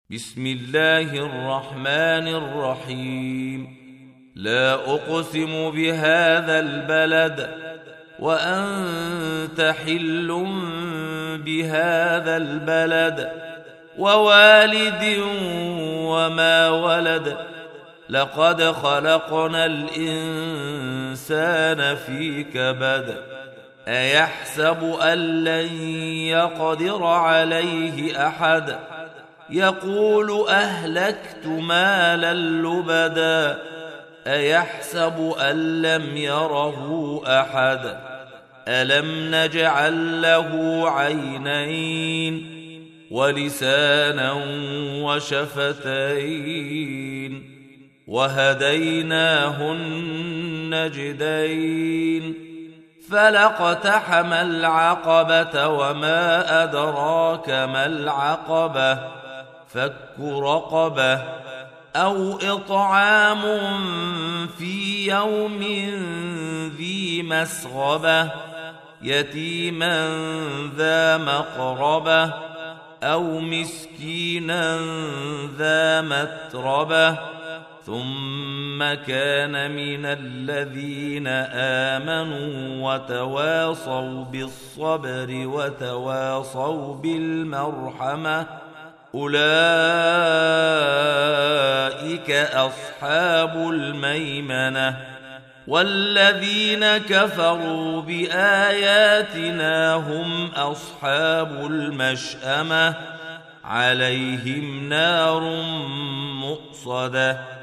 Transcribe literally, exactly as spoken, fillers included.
بسم الله الرحمن الرحيم. لا أقسم بهذا البلد وأنت حل بهذا البلد ووالد وما ولد. لقد خلقنا الإنسان في كبد. أيحسب أن لن يقدر عليه أحد. يقول أهلكت مالا لبدا. أيحسب أن لم يره أحد. ألم نجعل له عينين ولسانا وشفتين وهديناه النجدين. فلاقتحم العقبة وما أدراك ما العقبة. فك رقبة أو إطعام في يوم ذي مسغبة يتيما ذا مقربة أو مسكينا ذا متربة ثم كان من الذين آمنوا وتواصوا بالصبر وتواصوا بالمرحمة أولئك أصحاب الميمنة. والذين كفروا بآياتنا هم أصحاب المشأمة عليهم نار مؤصدة.